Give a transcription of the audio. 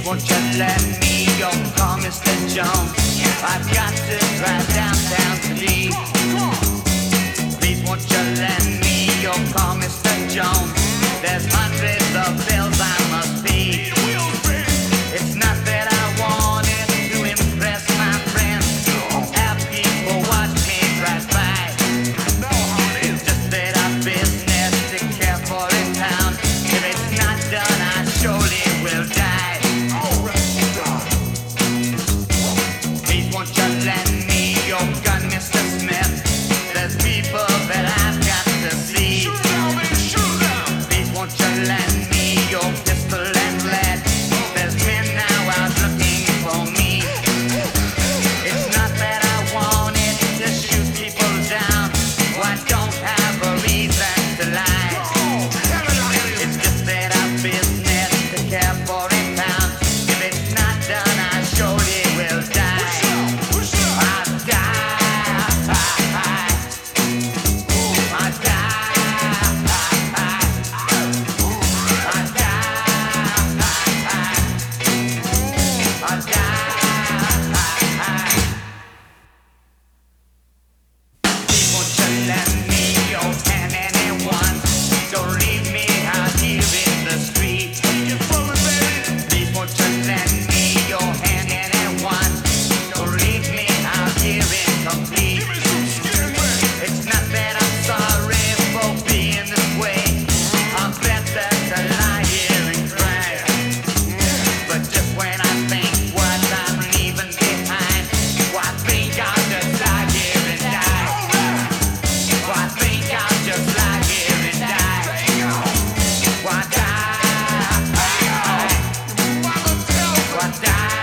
won't you let me go? Call Mr. Jones. I've got to drive downtown to leave. Please won't you let me go? Call Mr. Jones. There's hundreds of bills I must pay. It's not that I wanted to impress my friends, have people watching drive by. It's just that I've business to care for in town. If it's not done, I surely will die. Please won't you let me go, gun Mr. Smith? There's people that I've got to see. Please won't you let me go, pistol and lead? There's men now out looking for me. It's not that I wanted to shoot people down. Oh, I don't have a reason to lie. It's just that I've business to care for in town. If it's not done, I surely will die. I'll die. I'll die. People just let me go, and anyone don't leave me out here in the street. Please won't you let me go, and anyone don't leave me out here incomplete. It's not that I'm sorry for being this way. I'm better to lie here and cry. But just when I think what I'm leaving behind, I think I'll just lie here and die. I think I'll just lie here and die. Why die? Why die?